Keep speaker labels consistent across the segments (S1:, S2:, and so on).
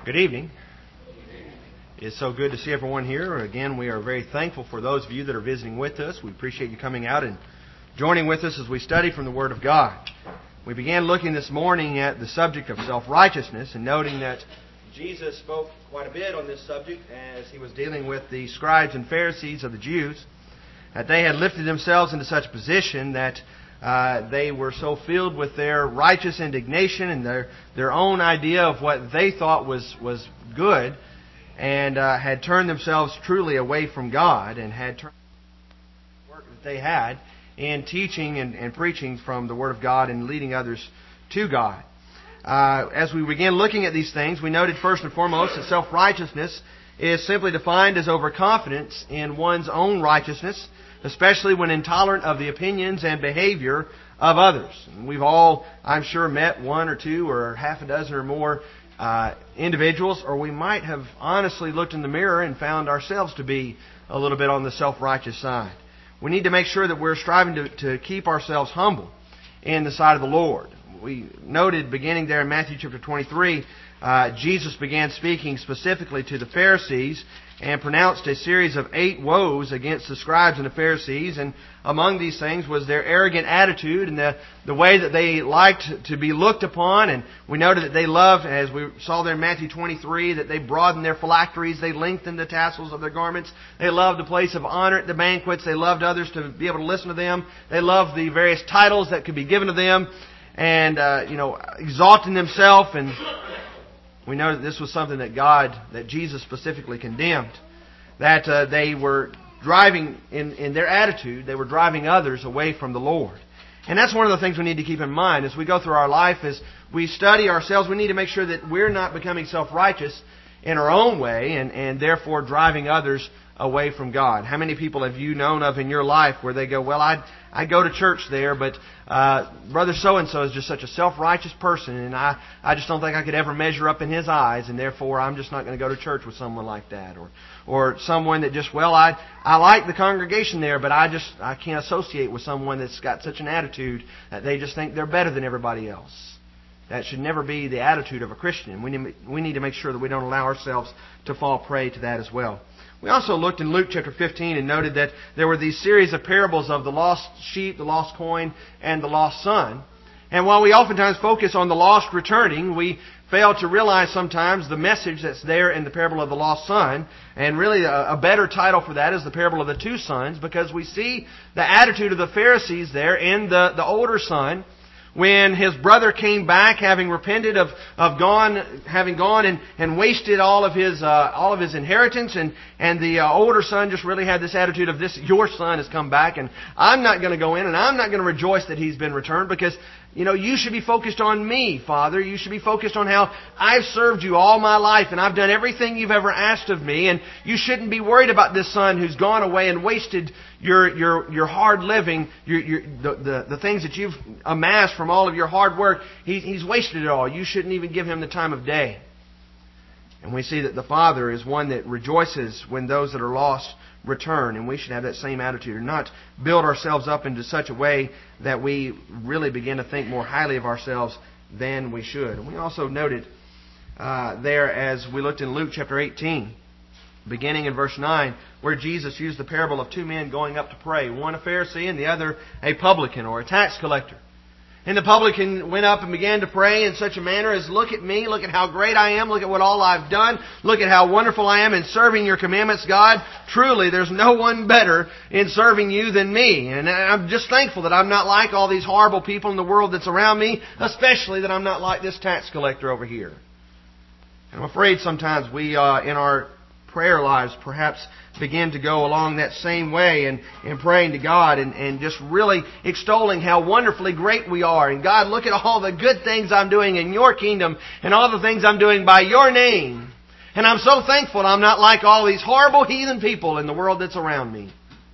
S1: Good evening. It's so good to see everyone here. Again, we are very thankful for those of you that are visiting with us. We appreciate you coming out and joining with us as we study from the Word of God. We began looking this morning at the subject of self-righteousness and noting that Jesus spoke quite a bit on this subject as He was dealing with the scribes and Pharisees of the Jews, that they had lifted themselves into such a position that they were so filled with their righteous indignation and their own idea of what they thought was good, and had turned themselves truly away from God and had turned the work that they had in teaching and preaching from the Word of God and leading others to God. As we began looking at these things, we noted first and foremost that self-righteousness is simply defined as overconfidence in one's own righteousness, especially when intolerant of the opinions and behavior of others. And we've all, I'm sure, met one or two or half a dozen or more individuals, or we might have honestly looked in the mirror and found ourselves to be a little bit on the self-righteous side. We need to make sure that we're striving to keep ourselves humble in the sight of the Lord. We noted beginning there in Matthew chapter 23, Jesus began speaking specifically to the Pharisees and pronounced a series of 8 woes against the scribes and the Pharisees. And among these things was their arrogant attitude and the way that they liked to be looked upon. And we noted that they loved, as we saw there in Matthew 23, that they broadened their phylacteries, they lengthened the tassels of their garments. They loved the place of honor at the banquets. They loved others to be able to listen to them. They loved the various titles that could be given to them, and exalting themselves. And we know that this was something that Jesus specifically condemned. That they were driving, in their attitude, they were driving others away from the Lord. And that's one of the things we need to keep in mind as we go through our life. As we study ourselves, we need to make sure that we're not becoming self-righteous in our own way and therefore driving others away from God. How many people have you known of in your life where they go, well, I go to church there, but Brother so-and-so is just such a self-righteous person, and I just don't think I could ever measure up in his eyes, and therefore I'm just not going to go to church with someone like that. Or someone that just, well, I like the congregation there, but I can't associate with someone that's got such an attitude that they just think they're better than everybody else. That should never be the attitude of a Christian. We need to make sure that we don't allow ourselves to fall prey to that as well. We also looked in Luke chapter 15 and noted that there were these series of parables of the lost sheep, the lost coin, and the lost son. And while we oftentimes focus on the lost returning, we fail to realize sometimes the message that's there in the parable of the lost son. And really a better title for that is the parable of the 2 sons, because we see the attitude of the Pharisees there in the older son, when his brother came back, having repented of having gone and wasted all of his inheritance, and the older son just really had this attitude of, this, your son has come back, and I'm not going to go in, and I'm not going to rejoice that he's been returned, because you should be focused on me, Father. You should be focused on how I've served you all my life, and I've done everything you've ever asked of me, and you shouldn't be worried about this son who's gone away and wasted your hard living, the things that you've amassed from all of your hard work. He's wasted it all. You shouldn't even give him the time of day. And we see that the Father is one that rejoices when those that are lost return, and we should have that same attitude, and not build ourselves up into such a way that we really begin to think more highly of ourselves than we should. And we also noted there, as we looked in Luke chapter 18, beginning in verse 9, where Jesus used the parable of 2 men going up to pray, one a Pharisee and the other a publican or a tax collector. And the publican went up and began to pray in such a manner as, look at me, look at how great I am, look at what all I've done, look at how wonderful I am in serving your commandments, God. Truly, there's no one better in serving you than me. And I'm just thankful that I'm not like all these horrible people in the world that's around me, especially that I'm not like this tax collector over here. And I'm afraid sometimes we, in our prayer lives, perhaps begin to go along that same way and praying to God and just really extolling how wonderfully great we are. And God, look at all the good things I'm doing in your kingdom and all the things I'm doing by your name. And I'm so thankful I'm not like all these horrible heathen people in the world that's around me.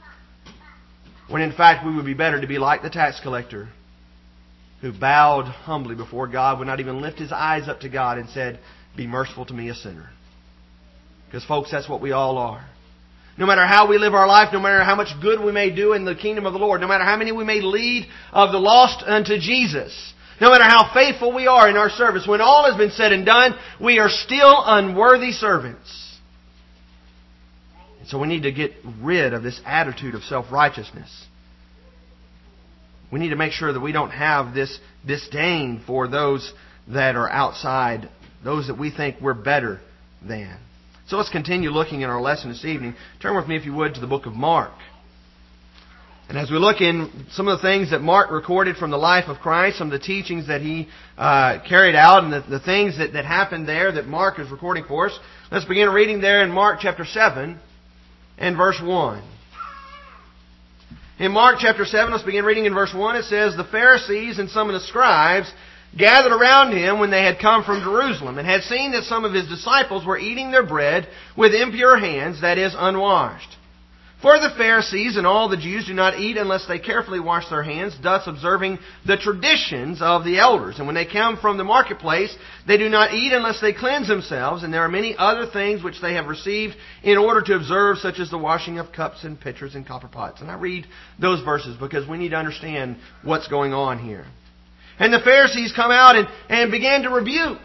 S1: When in fact we would be better to be like the tax collector, who bowed humbly before God, would not even lift his eyes up to God and said, be merciful to me, a sinner. Because folks, that's what we all are. No matter how we live our life, no matter how much good we may do in the kingdom of the Lord, no matter how many we may lead of the lost unto Jesus, No matter how faithful we are in our service, when all has been said and done, we are still unworthy servants. And so we need to get rid of this attitude of self-righteousness. We need to make sure that we don't have this disdain for those that are outside, those that we think we're better than. So let's continue looking at our lesson this evening. Turn with me, if you would, to the book of Mark. And as we look in some of the things that Mark recorded from the life of Christ, some of the teachings that he carried out, and the things that happened there that Mark is recording for us, let's begin reading there in Mark chapter 7 and verse 1. In Mark chapter 7, let's begin reading in verse 1. It says, "The Pharisees and some of the scribes gathered around him when they had come from Jerusalem, and had seen that some of his disciples were eating their bread with impure hands, that is, unwashed. For the Pharisees and all the Jews do not eat unless they carefully wash their hands, thus observing the traditions of the elders. And when they come from the marketplace, they do not eat unless they cleanse themselves. And there are many other things which they have received in order to observe, such as the washing of cups and pitchers and copper pots." And I read those verses because we need to understand what's going on here. And the Pharisees come out and began to rebuke.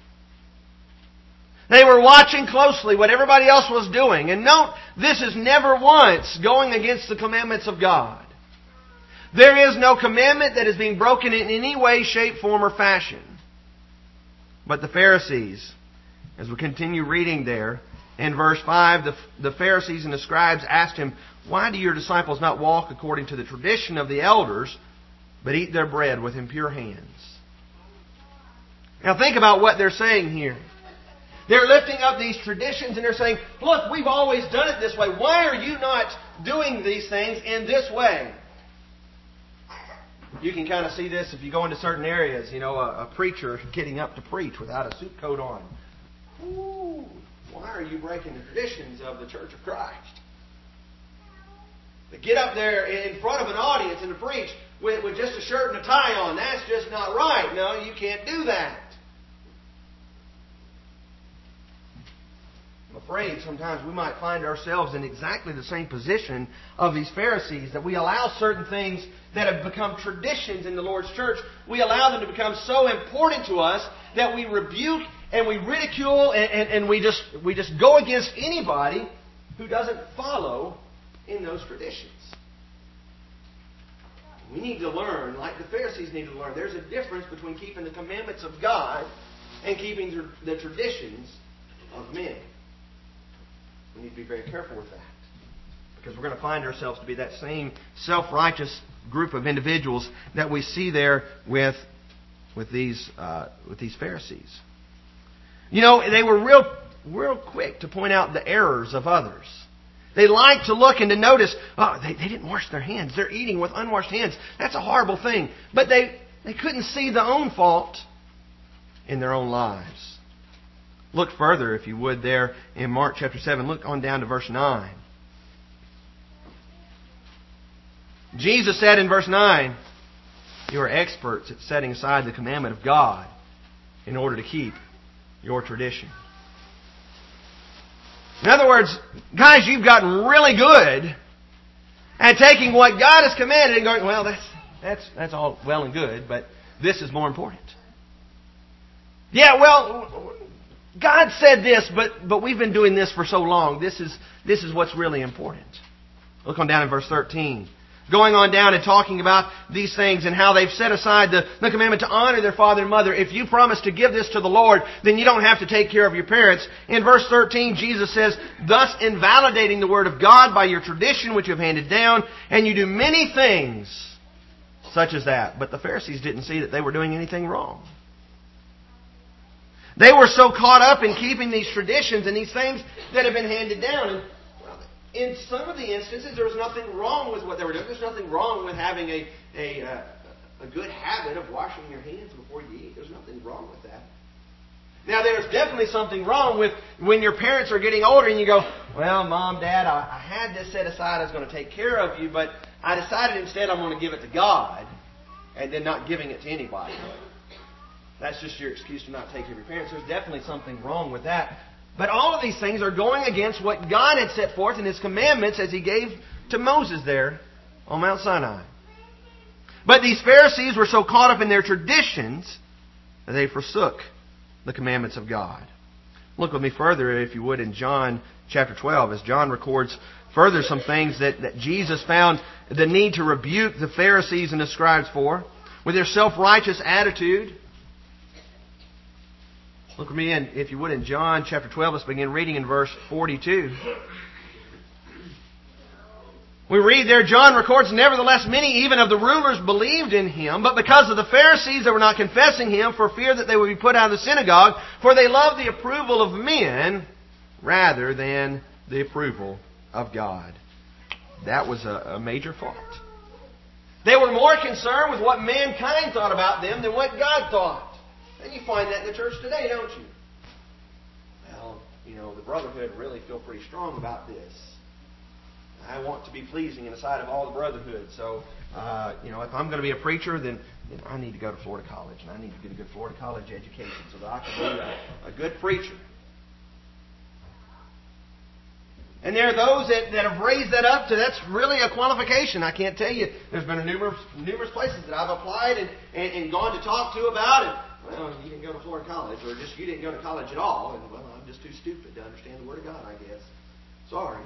S1: They were watching closely what everybody else was doing. And note, this is never once going against the commandments of God. There is no commandment that is being broken in any way, shape, form, or fashion. But the Pharisees, as we continue reading there, in verse 5, the Pharisees and the scribes asked him, "Why do your disciples not walk according to the tradition of the elders, but eat their bread with impure hands?" Now think about what they're saying here. They're lifting up these traditions and they're saying, "Look, we've always done it this way. Why are you not doing these things in this way?" You can kind of see this if you go into certain areas. You know, a preacher getting up to preach without a suit coat on. Ooh, why are you breaking the traditions of the Church of Christ? To get up there in front of an audience and to preach with just a shirt and a tie on, that's just not right. No, you can't do that. I'm afraid sometimes we might find ourselves in exactly the same position of these Pharisees, that we allow certain things that have become traditions in the Lord's church, we allow them to become so important to us that we rebuke and we ridicule and we just go against anybody who doesn't follow in those traditions. We need to learn, like the Pharisees need to learn, there's a difference between keeping the commandments of God and keeping the traditions of men. We need to be very careful with that, because we're going to find ourselves to be that same self-righteous group of individuals that we see there with these Pharisees. You know, they were real quick to point out the errors of others. They like to look and to notice, oh, they didn't wash their hands. They're eating with unwashed hands. That's a horrible thing. But they couldn't see their own fault in their own lives. Look further, if you would, there in Mark chapter 7. Look on down to verse 9. Jesus said in verse 9, "You are experts at setting aside the commandment of God in order to keep your tradition." In other words, guys, you've gotten really good at taking what God has commanded and going, well, that's all well and good, but this is more important. Yeah, well, God said this, but we've been doing this for so long. This is what's really important. Look on down in verse 13. Going on down and talking about these things and how they've set aside the commandment to honor their father and mother. If you promise to give this to the Lord, then you don't have to take care of your parents. In verse 13, Jesus says, "Thus invalidating the word of God by your tradition which you have handed down, and you do many things such as that." But the Pharisees didn't see that they were doing anything wrong. They were so caught up in keeping these traditions and these things that have been handed down. And in some of the instances, there was nothing wrong with what they were doing. There's nothing wrong with having a good habit of washing your hands before you eat. There's nothing wrong with that. Now, there's definitely something wrong with when your parents are getting older and you go, "Well, Mom, Dad, I had this set aside. I was going to take care of you, but I decided instead I'm going to give it to God," and then not giving it to anybody. That's just your excuse to not take care of your parents. There's definitely something wrong with that. But all of these things are going against what God had set forth in His commandments as He gave to Moses there on Mount Sinai. But these Pharisees were so caught up in their traditions that they forsook the commandments of God. Look with me further, if you would, in John chapter 12, as John records further some things that Jesus found the need to rebuke the Pharisees and the scribes for, with their self-righteous attitude. Look with me, if you would, in John chapter 12. Let's begin reading in verse 42. We read there, John records, "Nevertheless, many even of the rulers believed in Him, but because of the Pharisees they were not confessing Him for fear that they would be put out of the synagogue, for they loved the approval of men rather than the approval of God." That was a major fault. They were more concerned with what mankind thought about them than what God thought. And you find that in the church today, don't you? Well, the brotherhood really feel pretty strong about this. I want to be pleasing in the sight of all the brotherhood. So, if I'm going to be a preacher, then I need to go to Florida College. And I need to get a good Florida College education so that I can be a good preacher. And there are those that have raised that up to that's really a qualification. I can't tell you. There's been numerous places that I've applied and gone to talk to about it. Well, you didn't go to Florida College, or just you didn't go to college at all. And, well, I'm just too stupid to understand the Word of God, I guess. Sorry.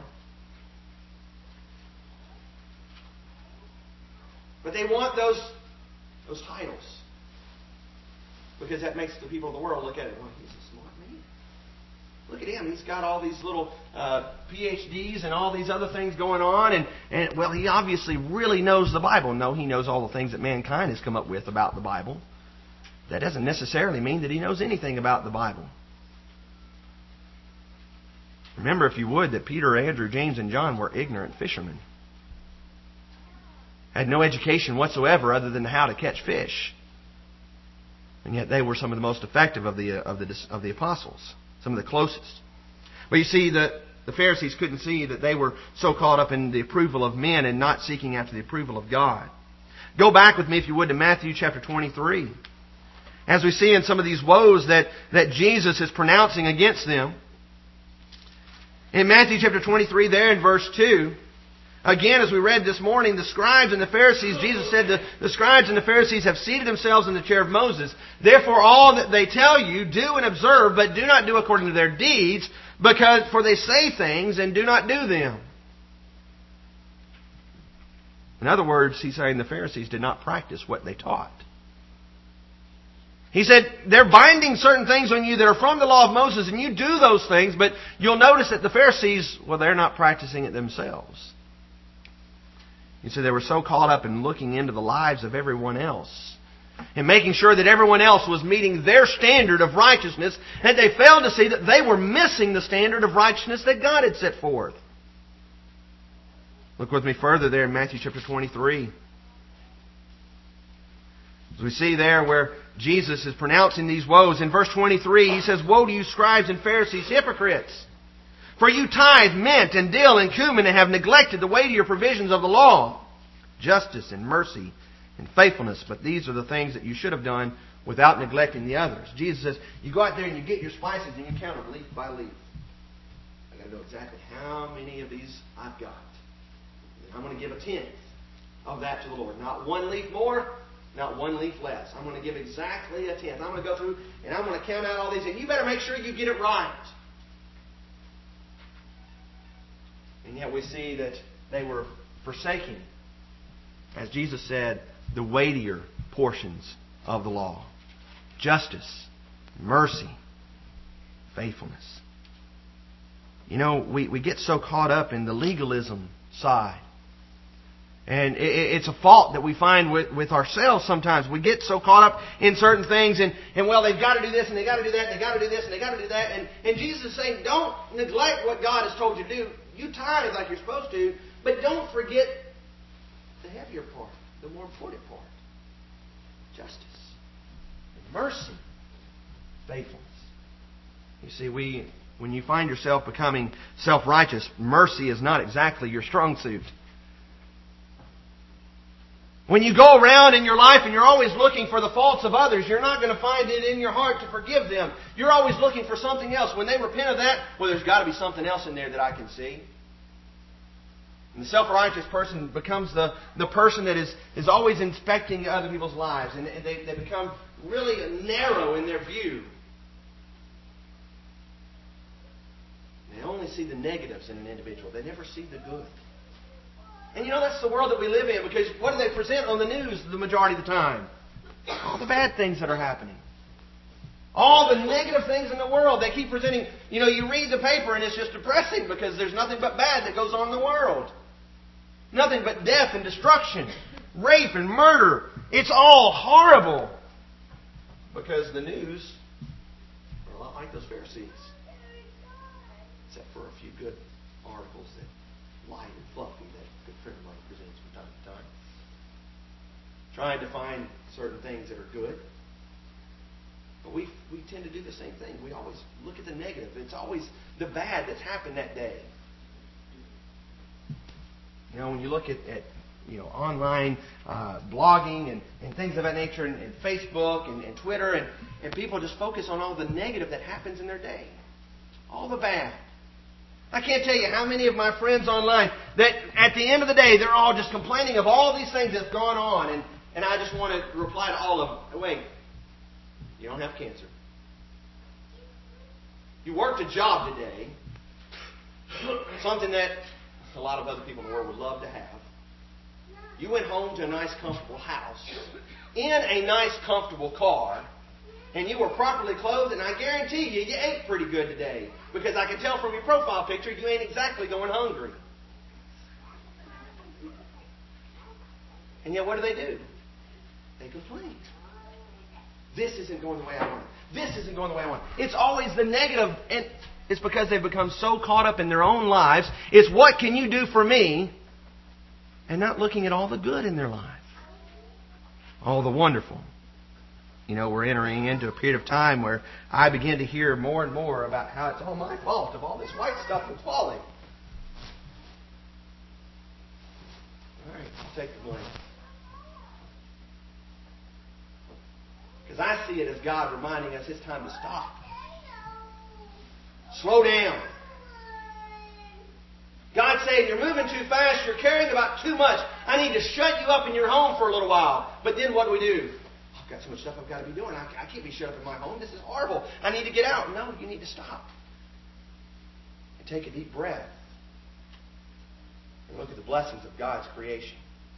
S1: But they want those titles. Because that makes the people of the world look at it, well, he's a smart man. Look at him. He's got all these little PhDs and all these other things going on. And well, he obviously really knows the Bible. No, he knows all the things that mankind has come up with about the Bible. That doesn't necessarily mean that he knows anything about the Bible. Remember, if you would, that Peter, Andrew, James, and John were ignorant fishermen. Had no education whatsoever other than how to catch fish. And yet they were some of the most effective of the apostles. Some of the closest. But you see, the Pharisees couldn't see that they were so caught up in the approval of men and not seeking after the approval of God. Go back with me, if you would, to Matthew chapter 23. As we see in some of these woes that Jesus is pronouncing against them. In Matthew chapter 23, there in verse 2, again, as we read this morning, the scribes and the Pharisees, Jesus said, the scribes and the Pharisees have seated themselves in the chair of Moses. Therefore, all that they tell you, do and observe, but do not do according to their deeds, for they say things and do not do them. In other words, he's saying the Pharisees did not practice what they taught. He said, they're binding certain things on you that are from the law of Moses, and you do those things, but you'll notice that the Pharisees, well, they're not practicing it themselves. You see, they were so caught up in looking into the lives of everyone else and making sure that everyone else was meeting their standard of righteousness, that they failed to see that they were missing the standard of righteousness that God had set forth. Look with me further there in Matthew chapter 23. As we see there where Jesus is pronouncing these woes. In verse 23, He says, "Woe to you, scribes and Pharisees, hypocrites! For you tithe mint and dill and cumin and have neglected the weightier provisions of the law, justice and mercy and faithfulness. But these are the things that you should have done without neglecting the others." Jesus says, you go out there and you get your spices and you count them leaf by leaf. I've got to know exactly how many of these I've got. And I'm going to give a tenth of that to the Lord. Not one leaf more, not one leaf less. I'm going to give exactly a tenth. I'm going to go through and I'm going to count out all these. And you better make sure you get it right. And yet we see that they were forsaking, as Jesus said, the weightier portions of the law. Justice, mercy, faithfulness. You know, we get so caught up in the legalism side. And it's a fault that we find with ourselves sometimes. We get so caught up in certain things and well, they've got to do this and they've got to do that and they've got to do this and they've got to do that. And Jesus is saying, don't neglect what God has told you to do. You tithe like you're supposed to, but don't forget the heavier part, the more important part. Justice, and mercy, faithfulness. You see, when you find yourself becoming self-righteous, mercy is not exactly your strong suit. When you go around in your life and you're always looking for the faults of others, you're not going to find it in your heart to forgive them. You're always looking for something else. When they repent of that, well, there's got to be something else in there that I can see. And the self-righteous person becomes the person that is always inspecting other people's lives. And they become really narrow in their view. They only see the negatives in an individual. They never see the good. And that's the world that we live in, because what do they present on the news the majority of the time? All the bad things that are happening. All the negative things in the world. They keep presenting, you read the paper and it's just depressing because there's nothing but bad that goes on in the world. Nothing but death and destruction, rape and murder. It's all horrible. Because the news are a lot like those Pharisees. Except for a few good articles that light and fluffy that a good friend of mine presents from time to time. Trying to find certain things that are good. But we tend to do the same thing. We always look at the negative. It's always the bad that's happened that day. When you look at online blogging and things of that nature, and Facebook and Twitter, and people just focus on all the negative that happens in their day. All the bad. I can't tell you how many of my friends online that at the end of the day, they're all just complaining of all these things that's gone on. And I just want to reply to all of them. Wait, you don't have cancer. You worked a job today. Something that a lot of other people in the world would love to have. You went home to a nice, comfortable house, in a nice, comfortable car, and you were properly clothed, and I guarantee you ate pretty good today. Because I can tell from your profile picture, you ain't exactly going hungry. And yet what do? They complain. This isn't going the way I want it. This isn't going the way I want it. It's always the negative, and it's because they've become so caught up in their own lives. It's what can you do for me? And not looking at all the good in their life. All the wonderful. We're entering into a period of time where I begin to hear more and more about how it's all my fault of all this white stuff that's falling. All right, I'll take the blame. Because I see it as God reminding us it's time to stop. Slow down. God's saying, you're moving too fast, you're carrying about too much. I need to shut you up in your home for a little while. But then what do? I've got so much stuff I've got to be doing. I can't be shut up in my home. This is horrible. I need to get out. No, you need to stop. And take a deep breath. And look at the blessings of God's creation.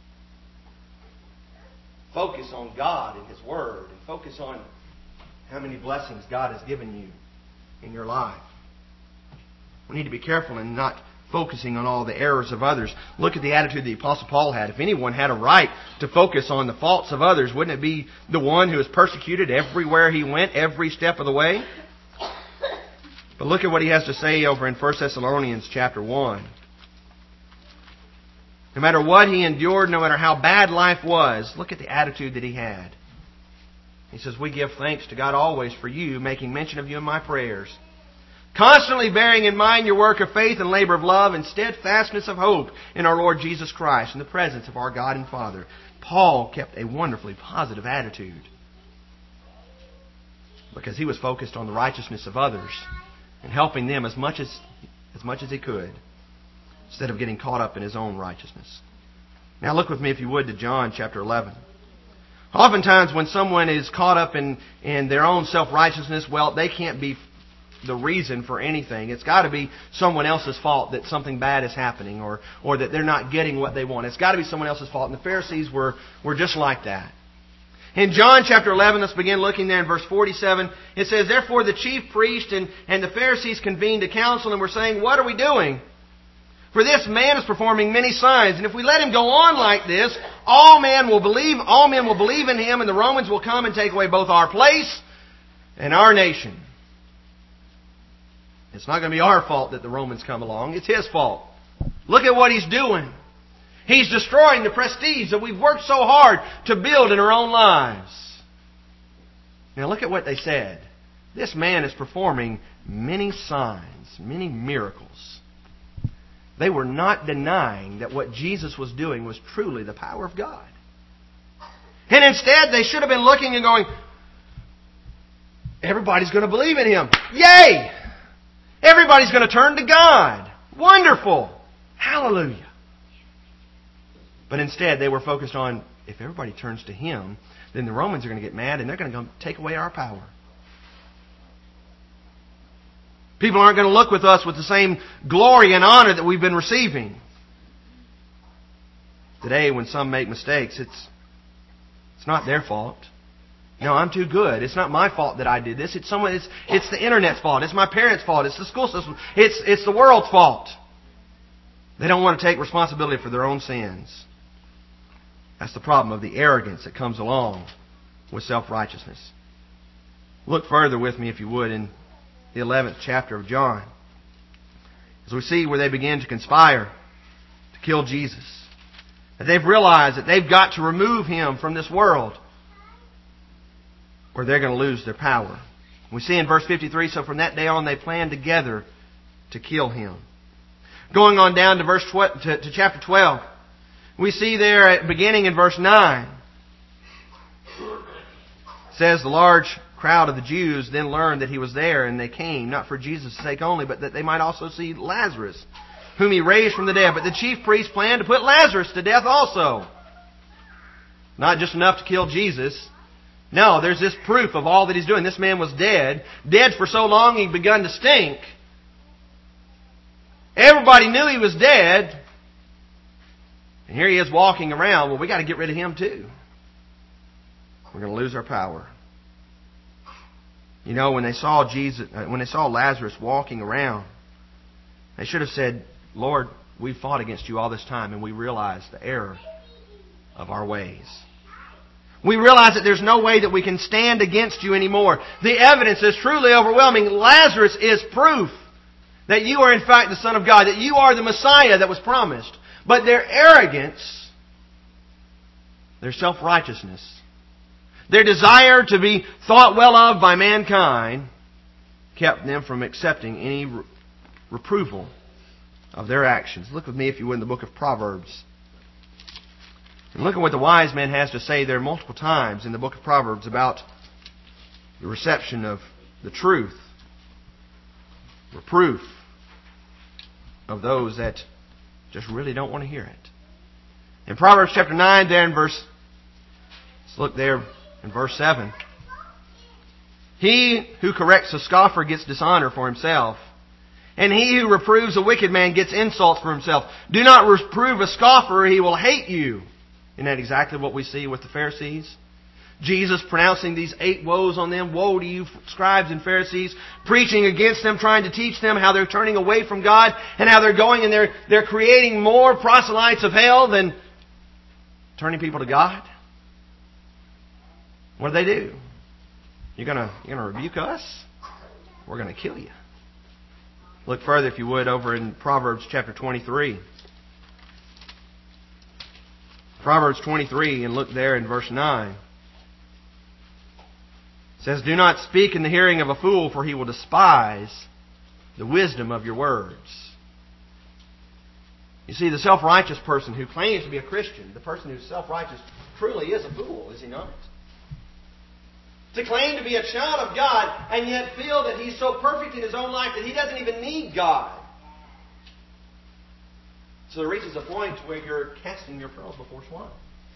S1: Focus on God and His Word. And focus on how many blessings God has given you in your life. We need to be careful in not focusing on all the errors of others. Look at the attitude the Apostle Paul had. If anyone had a right to focus on the faults of others, wouldn't it be the one who was persecuted everywhere he went, every step of the way? But look at what he has to say over in 1 Thessalonians chapter 1. No matter what he endured, no matter how bad life was, look at the attitude that he had. He says, we give thanks to God always for you, making mention of you in my prayers. Constantly bearing in mind your work of faith and labor of love and steadfastness of hope in our Lord Jesus Christ in the presence of our God and Father. Paul kept a wonderfully positive attitude because he was focused on the righteousness of others and helping them as much as he could instead of getting caught up in his own righteousness. Now look with me, if you would, to John chapter 11. Oftentimes when someone is caught up in their own self-righteousness, well, they can't be the reason for anything. It's got to be someone else's fault that something bad is happening or that they're not getting what they want. It's got to be someone else's fault. And the Pharisees were just like that. In John chapter 11, let's begin looking there in verse 47. It says, therefore the chief priest and the Pharisees convened a council and were saying, what are we doing? For this man is performing many signs. And if we let him go on like this, all men will believe in him, and the Romans will come and take away both our place and our nation. It's not going to be our fault that the Romans come along. It's his fault. Look at what he's doing. He's destroying the prestige that we've worked so hard to build in our own lives. Now look at what they said. This man is performing many signs, many miracles. They were not denying that what Jesus was doing was truly the power of God. And instead they should have been looking and going, everybody's going to believe in him. Yay! Everybody's going to turn to God. Wonderful. Hallelujah. But instead, they were focused on, if everybody turns to Him, then the Romans are going to get mad and they're going to go take away our power. People aren't going to look with us with the same glory and honor that we've been receiving. Today, when some make mistakes, it's not their fault. No, I'm too good. It's not my fault that I did this. It's the internet's fault. It's my parents' fault. It's the school system. It's the world's fault. They don't want to take responsibility for their own sins. That's the problem of the arrogance that comes along with self-righteousness. Look further with me, if you would, in the 11th chapter of John, as we see where they begin to conspire to kill Jesus. That they've realized that they've got to remove Him from this world, or they're going to lose their power. We see in verse 53, so from that day on they planned together to kill Him. Going on down to chapter 12, we see there, beginning in verse 9, it says, the large crowd of the Jews then learned that He was there, and they came, not for Jesus' sake only, but that they might also see Lazarus, whom He raised from the dead. But the chief priests planned to put Lazarus to death also. Not just enough to kill Jesus. No, there's this proof of all that He's doing. This man was dead. Dead for so long he'd begun to stink. Everybody knew he was dead. And here He is walking around. Well, we got to get rid of Him too. We're going to lose our power. You know, when they saw Lazarus walking around, they should have said, Lord, we've fought against You all this time, and we realize the error of our ways. We realize that there's no way that we can stand against You anymore. The evidence is truly overwhelming. Lazarus is proof that You are in fact the Son of God, that You are the Messiah that was promised. But their arrogance, their self-righteousness, their desire to be thought well of by mankind kept them from accepting any reproval of their actions. Look with me, if you would, in the book of Proverbs. And look at what the wise man has to say there multiple times in the book of Proverbs about the reception of the truth, reproof of those that just really don't want to hear it. In Proverbs chapter 9, there in let's look there in verse 7. He who corrects a scoffer gets dishonor for himself, and he who reproves a wicked man gets insults for himself. Do not reprove a scoffer, or he will hate you. Isn't that exactly what we see with the Pharisees? Jesus pronouncing these 8 woes on them. Woe to you, scribes and Pharisees, preaching against them, trying to teach them how they're turning away from God, and how they're going and they're creating more proselytes of hell than turning people to God. What do? You're gonna rebuke us? We're gonna kill you. Look further, if you would, over in Proverbs chapter 23. Proverbs 23, and look there in verse 9. It says, do not speak in the hearing of a fool, for he will despise the wisdom of your words. You see, the self-righteous person who claims to be a Christian, the person who's self-righteous, truly is a fool, is he not? To claim to be a child of God and yet feel that he's so perfect in his own life that he doesn't even need God. So there reaches a point where you're casting your pearls before swine.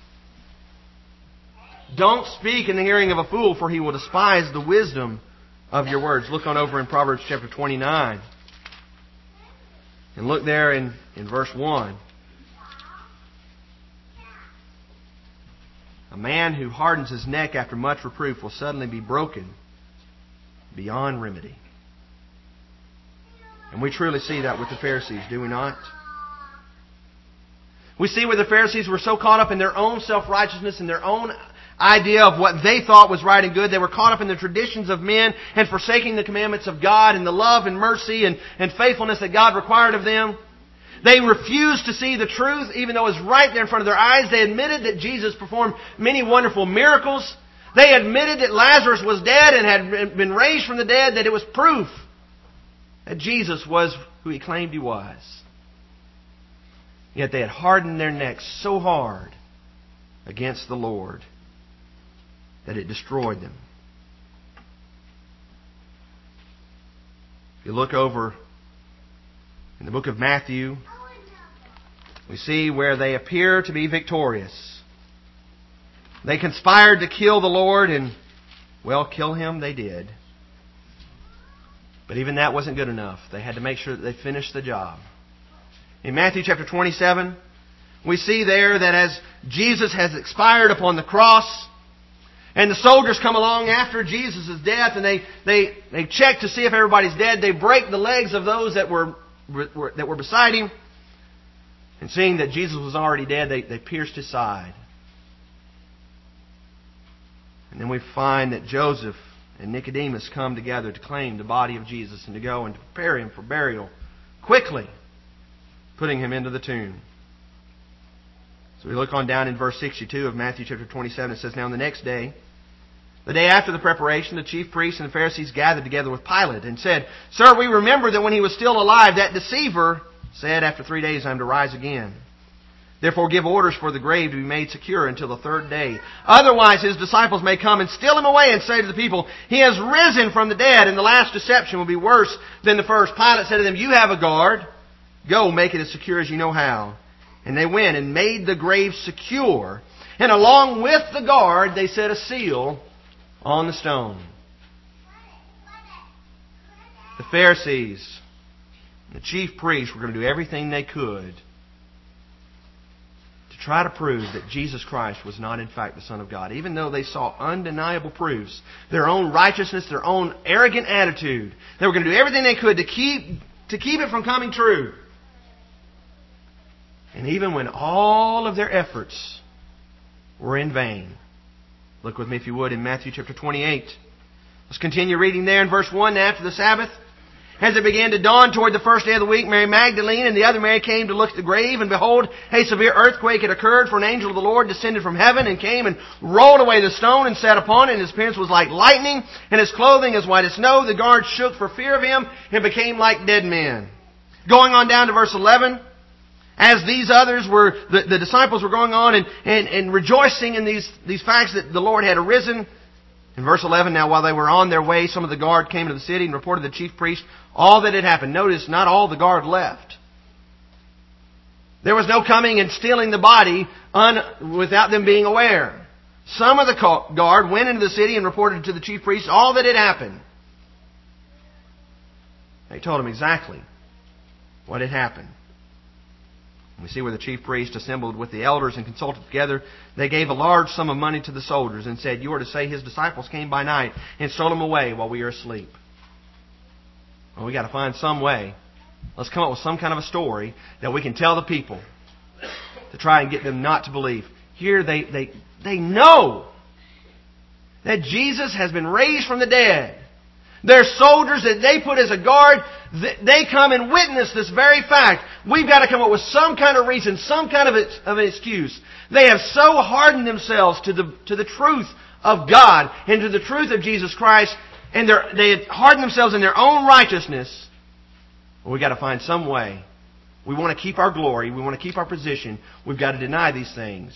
S1: Don't speak in the hearing of a fool, for he will despise the wisdom of your words. Look on over in Proverbs chapter 29. And look there in verse 1. A man who hardens his neck after much reproof will suddenly be broken beyond remedy. And we truly see that with the Pharisees, do we not? We see where the Pharisees were so caught up in their own self-righteousness and their own idea of what they thought was right and good. They were caught up in the traditions of men and forsaking the commandments of God and the love and mercy and faithfulness that God required of them. They refused to see the truth, even though it was right there in front of their eyes. They admitted that Jesus performed many wonderful miracles. They admitted that Lazarus was dead and had been raised from the dead, that it was proof that Jesus was who He claimed He was. Yet they had hardened their necks so hard against the Lord that it destroyed them. If you look over in the book of Matthew, we see where they appear to be victorious. They conspired to kill the Lord, and, well, kill Him they did. But even that wasn't good enough. They had to make sure that they finished the job. In Matthew chapter 27, we see there that as Jesus has expired upon the cross, and the soldiers come along after Jesus' death, and they check to see if everybody's dead. They break the legs of those that were beside Him. And seeing that Jesus was already dead, they pierced His side. And then we find that Joseph and Nicodemus come together to claim the body of Jesus and to go and to prepare Him for burial quickly, putting Him into the tomb. So we look on down in verse 62 of Matthew chapter 27. It says, "Now on the next day, the day after the preparation, the chief priests and the Pharisees gathered together with Pilate and said, 'Sir, we remember that when He was still alive, that deceiver said, after 3 days I am to rise again. Therefore give orders for the grave to be made secure until the third day. Otherwise His disciples may come and steal Him away and say to the people, He has risen from the dead, and the last deception will be worse than the first.' Pilate said to them, 'You have a guard. Go, make it as secure as you know how.' And they went and made the grave secure. And along with the guard, they set a seal on the stone." The Pharisees, the chief priests, were going to do everything they could to try to prove that Jesus Christ was not in fact the Son of God. Even though they saw undeniable proofs, their own righteousness, their own arrogant attitude, they were going to do everything they could to keep it from coming true. And even when all of their efforts were in vain. Look with me, if you would, in Matthew chapter 28. Let's continue reading there in verse 1. "After the Sabbath, as it began to dawn toward the first day of the week, Mary Magdalene and the other Mary came to look at the grave, and behold, a severe earthquake had occurred, for an angel of the Lord descended from heaven and came and rolled away the stone and sat upon it, and His appearance was like lightning, and His clothing as white as snow. The guards shook for fear of Him and became like dead men." Going on down to verse 11, as these others were, the disciples were going on and rejoicing in these facts that the Lord had arisen. In verse 11, "Now while they were on their way, some of the guard came to the city and reported to the chief priest all that had happened." Notice, not all the guard left. There was no coming and stealing the body without them being aware. Some of the guard went into the city and reported to the chief priest all that had happened. They told him exactly what had happened. We see where the chief priest assembled with the elders and consulted together. They gave a large sum of money to the soldiers and said, "You are to say His disciples came by night and stole Him away while we are asleep." Well, we got to find some way. Let's come up with some kind of a story that we can tell the people to try and get them not to believe. Here they know that Jesus has been raised from the dead. Their soldiers that they put as a guard, they come and witness this very fact. We've got to come up with some kind of reason, some kind of an excuse. They have so hardened themselves to the truth of God and to the truth of Jesus Christ, and they had hardened themselves in their own righteousness. Well, we've got to find some way. We want to keep our glory. We want to keep our position. We've got to deny these things.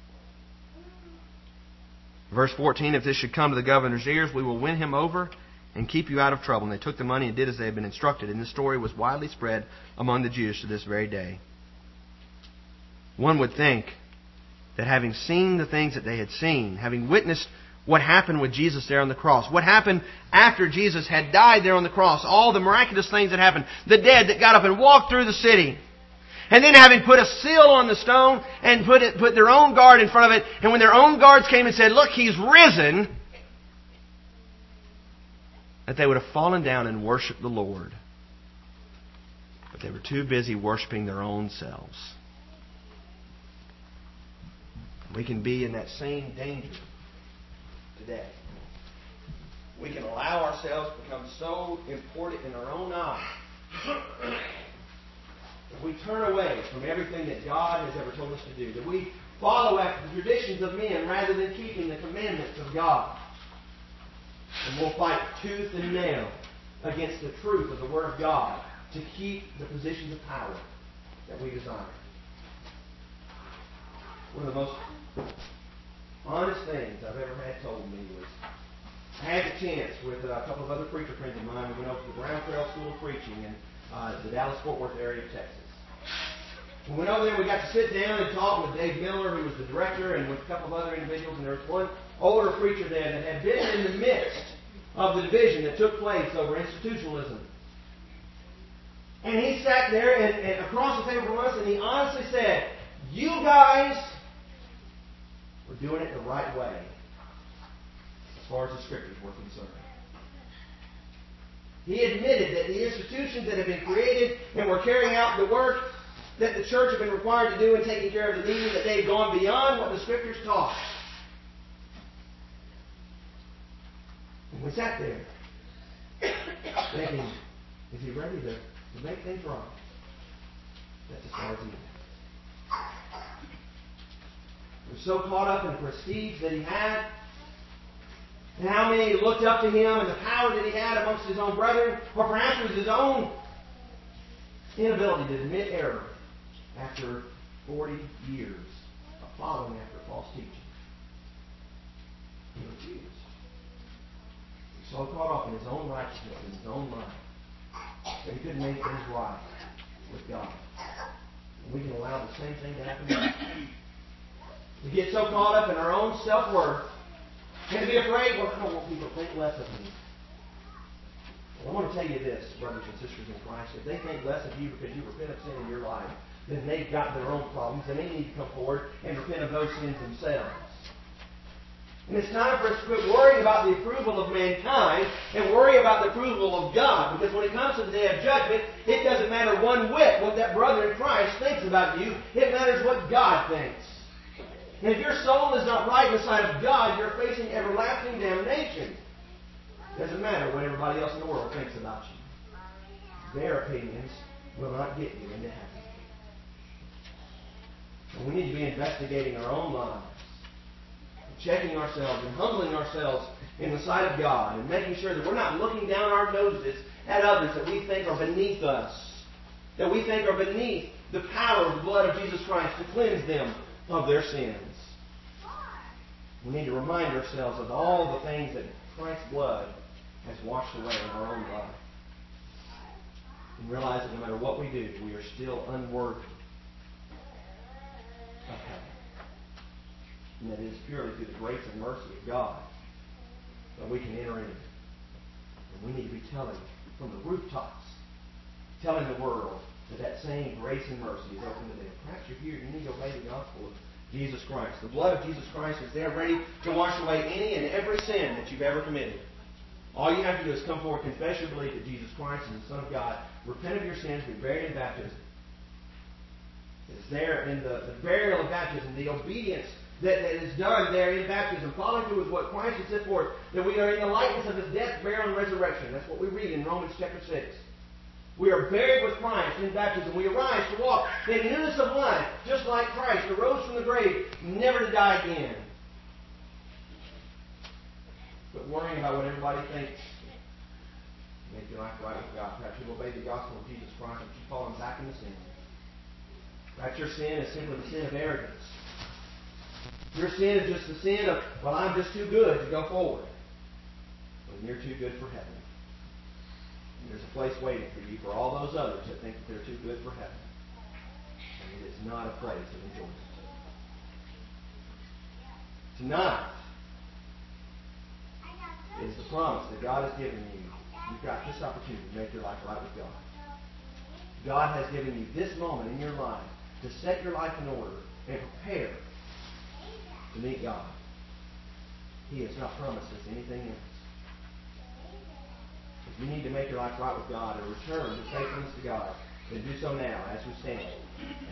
S1: Verse 14, "If this should come to the governor's ears, we will win him over and keep you out of trouble." And they took the money and did as they had been instructed. And this story was widely spread among the Jews to this very day. One would think that having seen the things that they had seen, having witnessed what happened with Jesus there on the cross, what happened after Jesus had died there on the cross, all the miraculous things that happened, the dead that got up and walked through the city, and then having put a seal on the stone and put their own guard in front of it, and when their own guards came and said, "Look, He's risen," that they would have fallen down and worshipped the Lord. But they were too busy worshiping their own selves. We can be in that same danger today. We can allow ourselves to become so important in our own eyes that we turn away from everything that God has ever told us to do. That we follow after the traditions of men rather than keeping the commandments of God. And we'll fight tooth and nail against the truth of the Word of God to keep the positions of power that we desire. One of the most honest things I've ever had told me was, I had the chance with a couple of other preacher friends of mine. We went over to the Brown Trail School of Preaching in the Dallas-Fort Worth area of Texas. When we went over there, we got to sit down and talk with Dave Miller, who was the director, and with a couple of other individuals. And there was one older preacher there that had been in the midst of the division that took place over institutionalism. And he sat there and across the table from us, and he honestly said, "You guys were doing it the right way as far as the Scriptures were concerned." He admitted that the institutions that had been created and were carrying out the work that the church had been required to do in taking care of the needy, that they had gone beyond what the Scriptures taught. And we sat there thinking, is he ready to make things right? That's as far as he went. He was so caught up in the prestige that he had, and how many looked up to him, and the power that he had amongst his own brethren, or perhaps it was his own inability to admit error after 40 years of following after false teaching. He refused. He was so caught up in his own righteousness, in his own mind, that he couldn't make things right with God. And we can allow the same thing to happen to us. We get so caught up in our own self-worth and to be afraid, well, I don't want people to think less of me. Well, I want to tell you this, brothers and sisters in Christ. If they think less of you because you repent of sin in your life, then they've got their own problems, and they need to come forward and repent of those sins themselves. And it's time for us to quit worrying about the approval of mankind and worry about the approval of God. Because when it comes to the day of judgment, it doesn't matter one whit what that brother in Christ thinks about you. It matters what God thinks. And if your soul is not right in the sight of God, you're facing everlasting damnation. It doesn't matter what everybody else in the world thinks about you. Their opinions will not get you into heaven. And we need to be investigating our own lives, checking ourselves and humbling ourselves in the sight of God, and making sure that we're not looking down our noses at others that we think are beneath us, that we think are beneath the power of the blood of Jesus Christ to cleanse them of their sins. We need to remind ourselves of all the things that Christ's blood has washed away in our own life. And realize that no matter what we do, we are still unworthy of heaven. And that it is purely through the grace and mercy of God that we can enter in. And we need to be telling from the rooftops, telling the world that same grace and mercy is open to them. Perhaps you're here, you need to obey the gospel of Jesus Christ. The blood of Jesus Christ is there ready to wash away any and every sin that you've ever committed. All you have to do is come forward, confess your belief that Jesus Christ is the Son of God, repent of your sins, be buried in baptism. It's there in the burial of baptism, the obedience that is done there in baptism, following through with what Christ has set forth, that we are in the likeness of His death, burial, and resurrection. That's what we read in Romans chapter 6. We are buried with Christ in baptism. We arise to walk in newness of life, just like Christ arose from the grave, never to die again. Quit worrying about what everybody thinks. Make your life right with God. Perhaps you'll obey the gospel of Jesus Christ and keep falling back into sin. Perhaps your sin is simply the sin of arrogance. Your sin is just the sin of, well, I'm just too good to go forward. Well, you're too good for heaven. And there's a place waiting for you for all those others that think that they're too good for heaven. And it is not a place of enjoyment. Tonight is the promise that God has given you. You've got this opportunity to make your life right with God. God has given you this moment in your life to set your life in order and prepare to meet God. He has not promised us anything else. If you need to make your life right with God or return to faithfulness to God, then do so now as we stand.